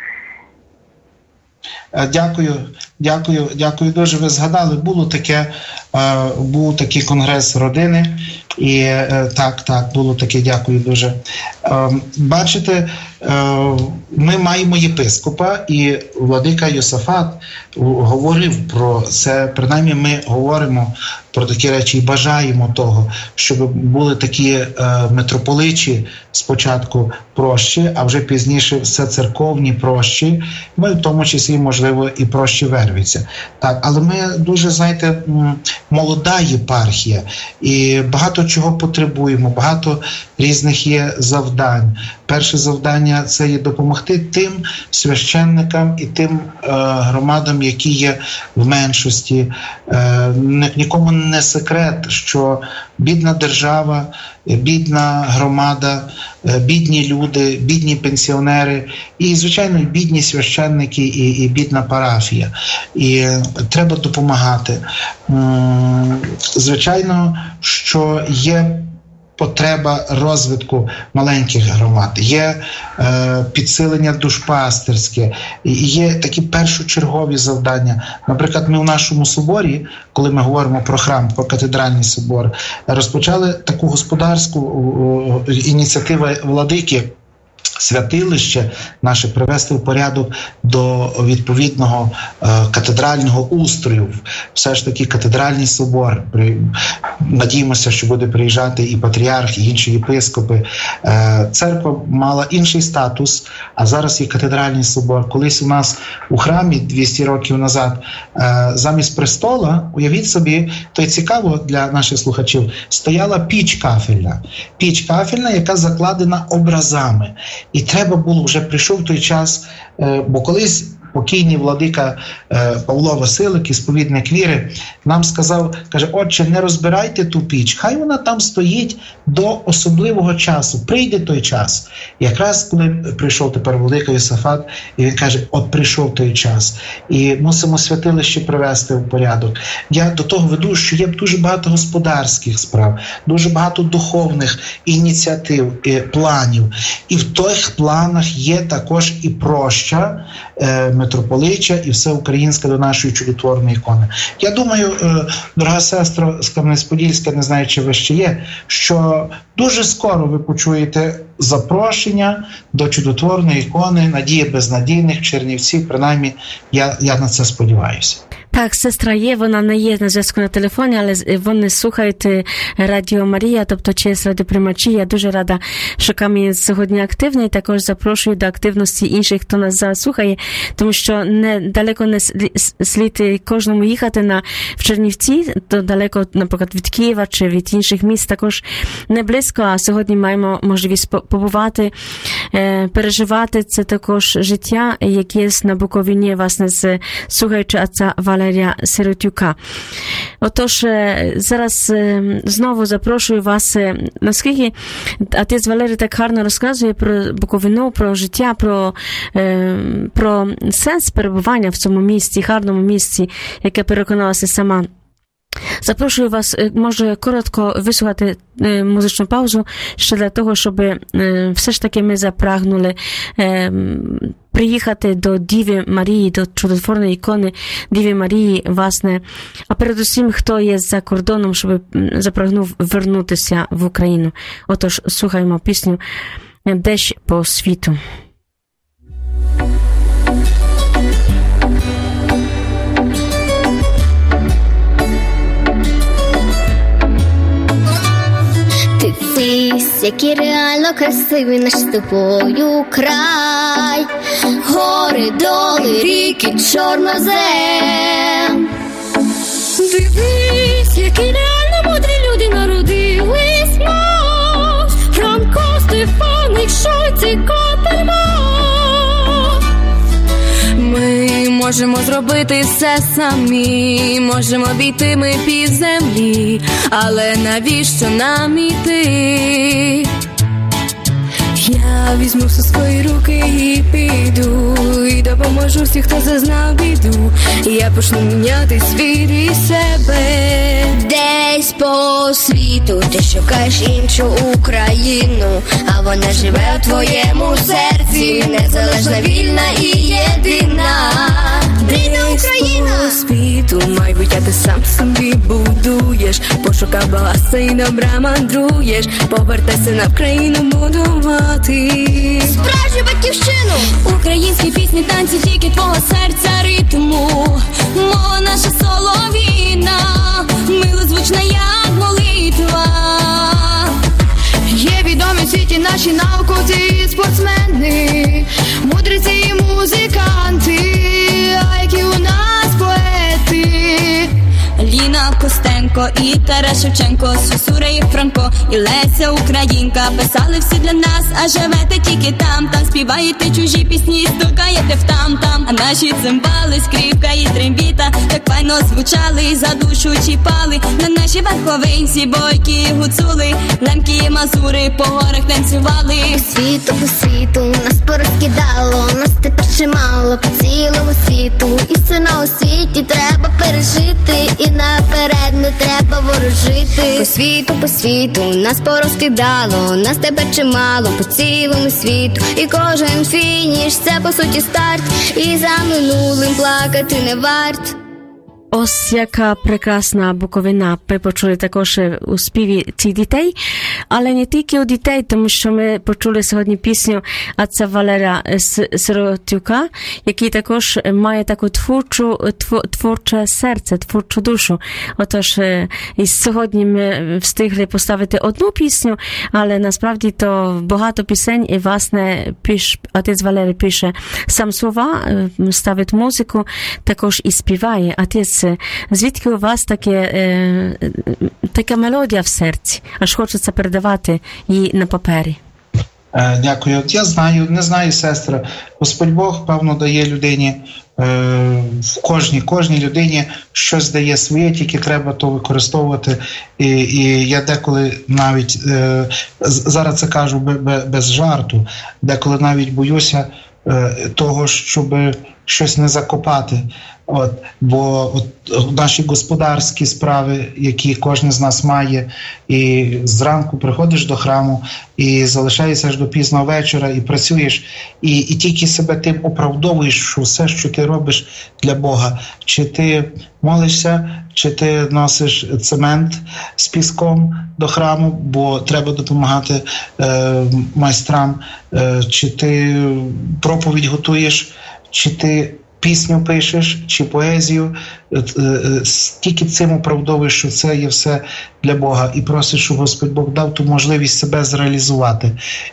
Дякую, дякую, дякую дуже. Ви згадали, було таке, був такий конгрес родини, і так, так, було таке, дякую дуже. Бачите, ми маємо єпископа, і владика Йосафат говорив про це, принаймні ми говоримо про такі речі і бажаємо того, щоб були такі е, митрополичі спочатку прощі, а вже пізніше все церковні прощі, ми в тому числі, можливо, і прощі Вервиця. Так, але ми дуже, знаєте, молода єпархія, і багато багато чого потребуємо, багато різних є завдань. Перше завдання – це є допомогти тим священникам і тим е, громадам, які є в меншості. Е, нікому не секрет, що бідна держава, бідна громада, бідні люди, бідні пенсіонери і, звичайно, бідні священники і, і бідна парафія. І треба допомагати. Звичайно, що є потреба розвитку маленьких громад, є е, підсилення душпастерське, і є такі першочергові завдання. Наприклад, ми в нашому соборі, коли ми говоримо про храм, про катедральний собор, розпочали таку господарську о, о, ініціативу владики, святилище наше привести в порядок до відповідного е, катедрального устрою. Все ж таки катедральний собор. При, надіємося, що буде приїжджати і патріарх, і інші єпископи. Е, церква мала інший статус, а зараз є катедральний собор. Колись у нас у храмі двісті років назад е, замість престола, уявіть собі, то й цікаво для наших слухачів, стояла піч кафельна. Піч кафельна, яка закладена образами. І треба було, вже прийшов той час, бо колись покійний владика Павло Василик, сповідник віри, нам сказав, каже, отче, не розбирайте ту піч, хай вона там стоїть до особливого часу, прийде той час. І якраз коли прийшов тепер владика Йосафат, і він каже, от прийшов той час. І мусимо святилище привести в порядок. Я до того веду, що є дуже багато господарських справ, дуже багато духовних ініціатив, планів. І в тих планах є також і проща, митрополича і все українське до нашої чудотворної ікони. Я думаю, дорога сестро з Кам'янець-Подільська, не знаю, чи ви ще є, що дуже скоро ви почуєте запрошення до чудотворної ікони Надії Безнадійних Чернівців, принаймні я, я на це сподіваюся. Так, сестра є, вона не є на зв'язку на телефоні, але вони слухають Радіо Марія, тобто через радіоприймачі. Я дуже рада, що Кам'янець сьогодні активний, також запрошую до активності інших, хто нас зараз слухає, тому що не, далеко не слід кожному їхати на, в Чернівці, то далеко, наприклад, від Києва чи від інших міст, також не близько, а сьогодні маємо можливість побувати, переживати це також життя, яке є на Буковині, власне, з слухаючи отця Валерія Сиротюка. Отож, зараз знову запрошую вас, наскільки отець Валерій так гарно розказує про Буковину, про життя, про, про сенс перебування в цьому місці, гарному місці, яке переконалася сама. Запрошую вас, може, коротко вислухати музичну паузу, ще для того, щоб все ж таки ми запрагнули приїхати до Діви Марії, до чудотворної ікони Діви Марії, власне, а передусім, хто є за кордоном, щоб запрагнув вернутися в Україну. Отож, слухаємо пісню «Десь по світу». Дивись, який реально красивий наш з тобою край, гори, доли, ріки, чорнозем. Дивись, які реально мудрі люди народились наш, Франко, Стефаник, Шойц і Копельман. Ми можемо зробити все самі, можемо обійти ми під землі, але навіщо нам іти? Я візьму все свої руки і піду, і допоможу всіх, хто зазнав біду. Я почну міняти світ і себе. Десь по світу ти шукаєш іншу Україну, а вона живе у твоєму серці, незалежна, вільна і єдина. Рідна Україна! По світу майбуття ти сам собі будуєш, пошукав багатства і добра мандруєш, повертайся на Вкраїну будувати справжню батьківщину. Українські пісні, танці, тільки твого серця ритму, мова наша солов'їна, милозвучна як молитва. Є відомі в світі наші науковці і спортсмени, мудреці і музиканти, а які у нас поети. Ліна Костенко, Дмитренко, і Тарас Шевченко, Сусура і Франко, і Леся Українка. Писали всі для нас, а живете тільки там. Там співаєте чужі пісні, стукаєте в там-там. А наші цимбали, скрипка і трембіта так файно звучали, і за душу чіпали. На наші верховинці, бойки і гуцули, лемки і мазури по горах танцювали. По світу, по світу нас порозкидало, нас тепер чимало по цілому світу. І все на освіті треба пережити, і наперед не треба ворожити. По світу, по світу нас порозкидало, нас тепер чимало по цілому світу. І кожен фініш це по суті старт, і за минулим плакати не варт. Ось яка прекрасна Буковина. Ми почули також у співі цих дітей, але не тільки у дітей, тому що ми почули сьогодні пісню отця Валерія Сиротюка, який також має таку творчу, творче серце, творчу душу. Отож, і сьогодні ми встигли поставити одну пісню, але насправді то багато пісень, і власне піш, отець Валерій пише сам слова, ставить музику, також і співає. Отець, звідки у вас таке, е, така мелодія в серці? Аж хочеться передавати її на папері. Е, дякую. Я знаю, не знаю, сестра. Господь Бог, певно, дає людині, е, в кожній, кожній людині щось дає своє, тільки треба то використовувати. І, і я деколи навіть, е, зараз це кажу без, без жарту, деколи навіть боюся е, того, щоб щось не закопати. От, бо от, наші господарські справи, які кожен з нас має, і зранку приходиш до храму, і залишаєшся аж до пізного вечора, і працюєш, і, і тільки себе тим оправдовуєш, що все, що ти робиш для Бога. Чи ти молишся, чи ти носиш цемент з піском до храму, бо треба допомагати е, майстрам, е, чи ти проповідь готуєш, чи ти пісню пишеш, чи поезію, тільки цим оправдовуєш, що це є все для Бога, і просиш, щоб Господь Бог дав ту можливість себе зреалізувати,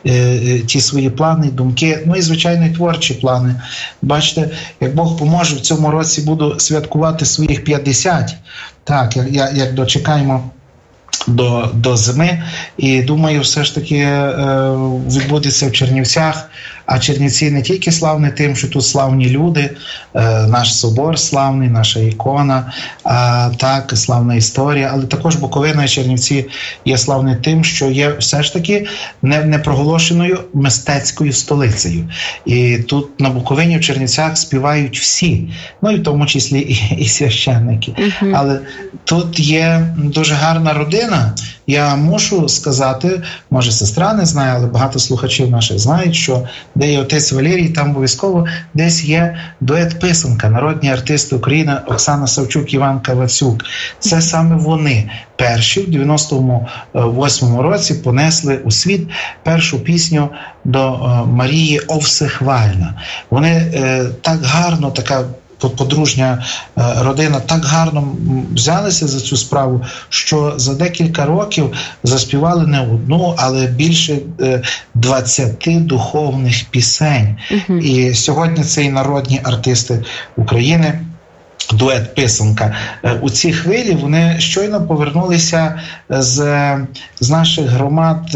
ті свої плани, думки, ну і, звичайно, і творчі плани. Бачите, як Бог поможе, в цьому році буду святкувати своїх п'ятдесят, так, як, як дочекаємо до, до зими, і думаю, все ж таки е, відбудеться в Чернівцях. А Чернівці не тільки славні тим, що тут славні люди, е, наш собор славний, наша ікона, а, так, славна історія, але також Буковина і Чернівці є славні тим, що є все ж таки не, непроголошеною мистецькою столицею. І тут на Буковині, в Чернівцях співають всі, ну і в тому числі і, і священники. Uh-huh. Але тут є дуже гарна родина. Я мушу сказати, може сестра не знає, але багато слухачів наших знають, що де є отець Валерій, там обов'язково десь є дует писанка, народні артисти України Оксана Савчук, Іван Кавацюк. Це саме вони перші в дев'яносто восьмому році понесли у світ першу пісню до Марії Овсихвальна. Вони е, так гарно, така подружня родина так гарно взялися за цю справу, що за декілька років заспівали не одну, але більше двадцяти духовних пісень. Uh-huh. І сьогодні це і народні артисти України, дует писанка. У ці хвилі вони щойно повернулися з, з наших громад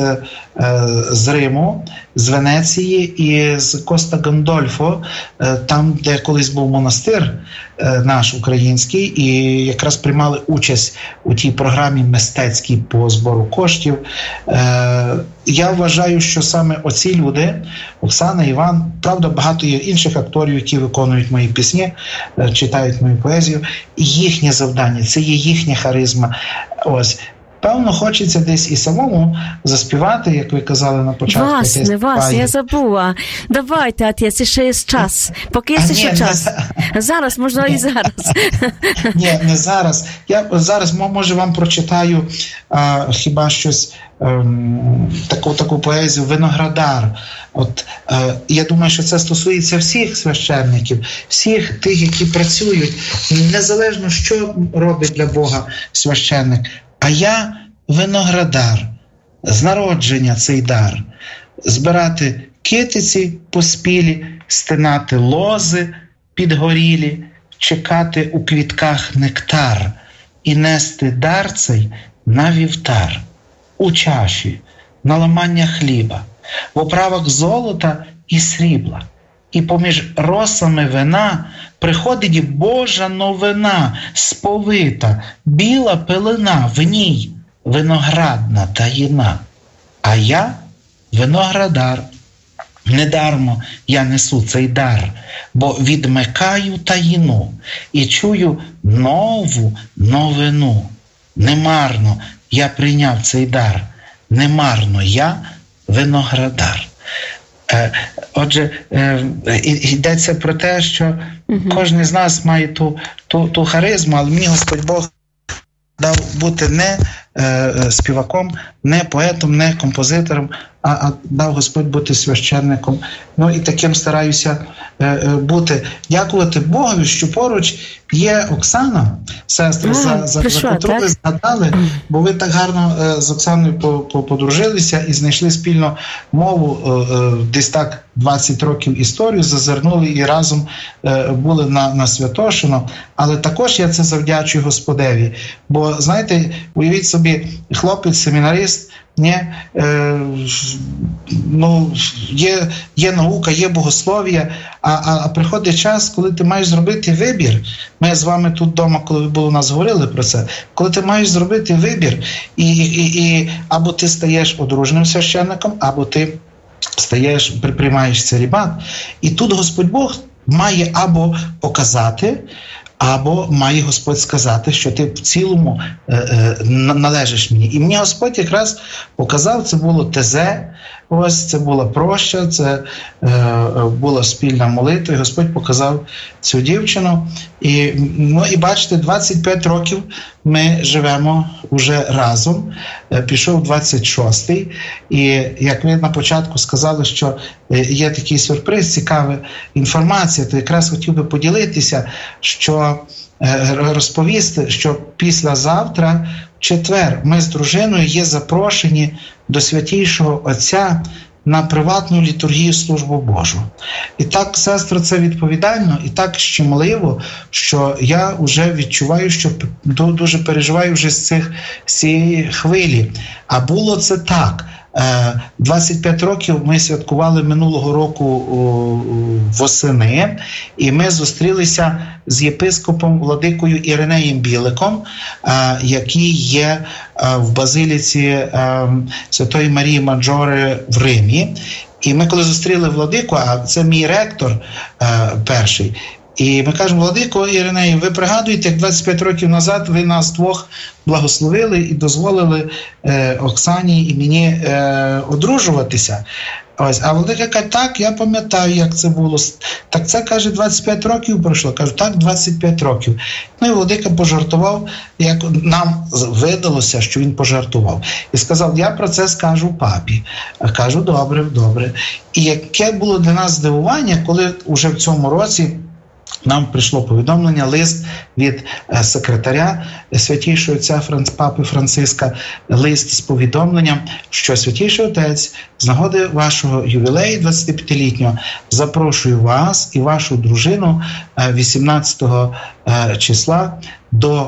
з Риму, з Венеції і з Коста Гандольфо, там, де колись був монастир наш український, і якраз приймали участь у тій програмі мистецькій по збору коштів. Я вважаю, що саме оці люди, Оксана, Іван, правда, багато є інших акторів, які виконують мої пісні, читають мою поезію, і їхнє завдання, це є їхня харизма. Ось. Певно, хочеться десь і самому заспівати, як ви казали на початку. Вас, не вас, я забула. Давайте, отець, ще є час. Поки є ще час. Не... Зараз, можна і зараз. Ні, не зараз. Я зараз, може, вам прочитаю а, хіба щось, ем, таку, таку поезію «Виноградар». От, е, я думаю, що це стосується всіх священників, всіх тих, які працюють, незалежно, що робить для Бога священник. А я виноградар, з народження цей дар, збирати китиці поспілі, стинати лози підгорілі, чекати у квітках нектар, і нести дар цей на вівтар, у чаші, на ламання хліба, в оправах золота і срібла. І поміж росами вина приходить Божа новина, сповита, біла пелена, в ній виноградна таїна. А я виноградар, недармо я несу цей дар, бо відмикаю таїну і чую нову новину. Немарно я прийняв цей дар, немарно я виноградар. Отже, йдеться про те, що угу. кожен з нас має ту, ту, ту харизму, але мені Господь Бог дав бути не е, співаком, не поетом, не композитором, а, а дав Господь бути священником. Ну і таким стараюся е, е, бути. Дякувати Богові, що поруч є Оксана, сестра, а, за, за, за котру ви згадали, бо ви так гарно е, з Оксаною подружилися і знайшли спільну мову, е, е, десь так двадцять років історію, зазирнули і разом е, були на, на Святошино. Але також я це завдячую Господеві. Бо, знаєте, уявіть собі, хлопець-семінарист, ні, е, ну, є, є наука, є богослов'я, а, а, а приходить час, коли ти маєш зробити вибір. Ми з вами тут вдома, коли ви були у нас, говорили про це. Коли ти маєш зробити вибір, і, і, і або ти стаєш одруженим священником, або ти стаєш, приймаєш целібат. І тут Господь Бог має або показати, або має Господь сказати, що ти в цілому е, е, належиш мені. І мені Господь якраз показав, це було тезе, ось це була проща, це е, була спільна молитва, і Господь показав цю дівчину. І, ну, і бачите, двадцять п'ять років ми живемо вже разом, е, пішов двадцять шостий, і як ви на початку сказали, що є такий сюрприз, цікава інформація, то якраз хотів би поділитися, що розповісти, що післязавтра, в четвер, ми з дружиною є запрошені до Святійшого Отця на приватну літургію службу Божу. І так, сестро, це відповідально, і так щемливо, що я вже відчуваю, що дуже переживаю вже з цих з цієї хвилі. А було це так. двадцять п'ять років ми святкували минулого року восени, і ми зустрілися з єпископом владикою Іринеєм Біликом, який є в базиліці Святої Марії Маджори в Римі. І ми коли зустріли владику, а це мій ректор перший, і ми кажемо: владико Іринею, ви пригадуєте, як двадцять п'ять років назад ви нас двох благословили і дозволили е, Оксані і мені е, одружуватися. Ось, а владика каже: так, я пам'ятаю, як це було. Так це, каже, двадцять п'ять років пройшло. Кажу: так, двадцять п'ять років. Ну і владика пожартував, як нам видалося, що він пожартував. І сказав: я про це скажу папі. Кажу: добре, добре. І яке було для нас здивування, коли вже в цьому році нам прийшло повідомлення, лист від секретаря Святійшого Отця Франц, Папи Франциска, лист з повідомленням, що Святійший Отець з нагоди вашого ювілею двадцятип'ятилітнього запрошує вас і вашу дружину вісімнадцятого числа до,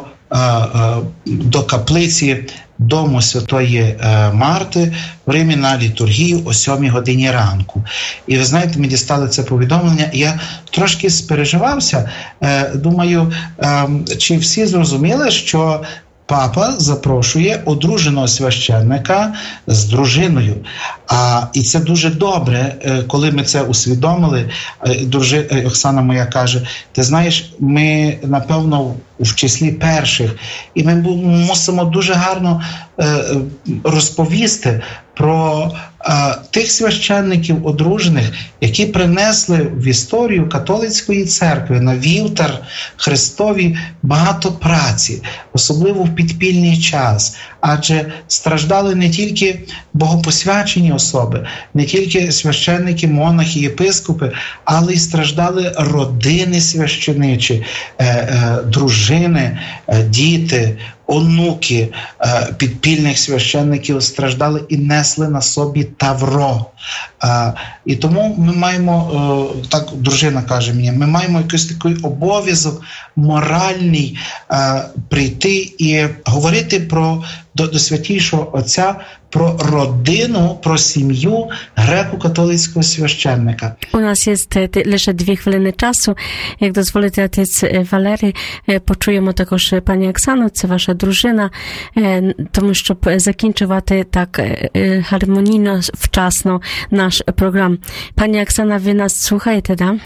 до каплиці Дому Святої Марти в Римі на літургію о сьомій годині ранку. І ви знаєте, ми дістали це повідомлення, і я трошки спереживався. Думаю, чи всі зрозуміли, що папа запрошує одруженого священника з дружиною. А, і це дуже добре, коли ми це усвідомили. Дружи, Оксана моя каже: ти знаєш, ми, напевно, в числі перших, і ми мусимо дуже гарно е, розповісти про е, тих священників одружених, які принесли в історію католицької церкви на вівтар Христові багато праці, особливо в підпільний час. Адже страждали не тільки богопосвячені особи, не тільки священники, монахи, єпископи, але й страждали родини священичі, е, е, дружини, е, діти, онуки підпільних священників страждали і несли на собі тавро. І тому ми маємо, так дружина каже мені, ми маємо якийсь такий обов'язок моральний прийти і говорити про до, до Святійшого Отця про родину, про сім'ю греко-католицького священника. У нас є лише дві хвилини часу. Як дозволите, отець Валерій, почуємо також пані Оксану, це ваша дружина, тому щоб закінчувати так гармонійно, вчасно наш програм. Пані Оксана, ви нас слухаєте, да?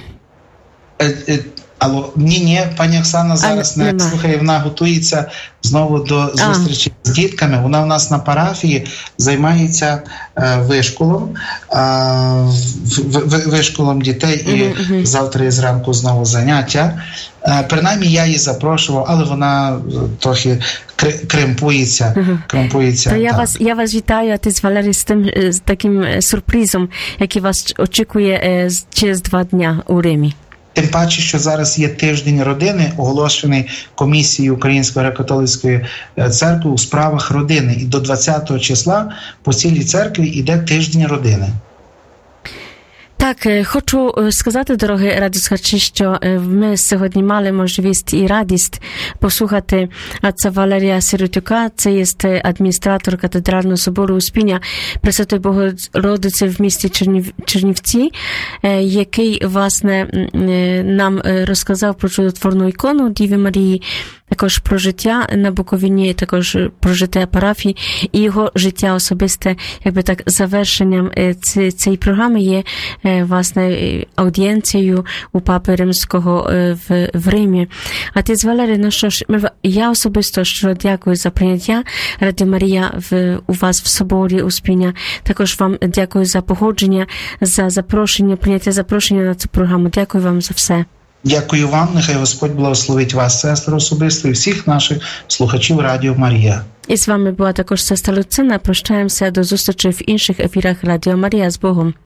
Алло, ні, ні, пані Оксана зараз а, не нема. слухає, вона готується знову до зустрічі а. з дітками. Вона у нас на парафії займається е, вишколом, е, в, в, вишколом дітей, і uh-huh, uh-huh. завтра і зранку знову заняття. Е, принаймні я її запрошував, але вона трохи кремпується. Uh-huh. кремпується То я вас, я вас вітаю, отець Валерій, з тим з таким сюрпризом, який вас очікує е, через два дня у Римі. Тим паче, що зараз є тиждень родини, оголошений комісією Української греко-католицької церкви у справах родини. І до двадцятого числа по цілій церкві йде тиждень родини. Так, хочу сказати, дорогі радіослухачі, що ми сьогодні мали можливість і радість послухати отця Валерія Сиротюка, це є адміністратор катедрального собору Успіння Пресвятої Богородиці в місті Чернів... Чернівці, який, власне, нам розказав про чудотворну ікону Діви Марії, також про життя на Буковині, також про життя парафії, і його життя особисте, якби так, завершенням цієї програми є, власне, аудієнцією у Папи Римського в, в Римі. А ти, Валерій, ну що ж, я особисто щиро дякую за прийняття Радіо Марія в, у вас в соборі Успіння. Також вам дякую за погодження, за запрошення, прийняття запрошення на цю програму. Дякую вам за все. Дякую вам, нехай Господь благословить вас, сестри, особисто, і всіх наших слухачів Радіо Марія. І з вами була також сестра Люцина. Прощаємося до зустрічі в інших ефірах Радіо Марія. З Богом.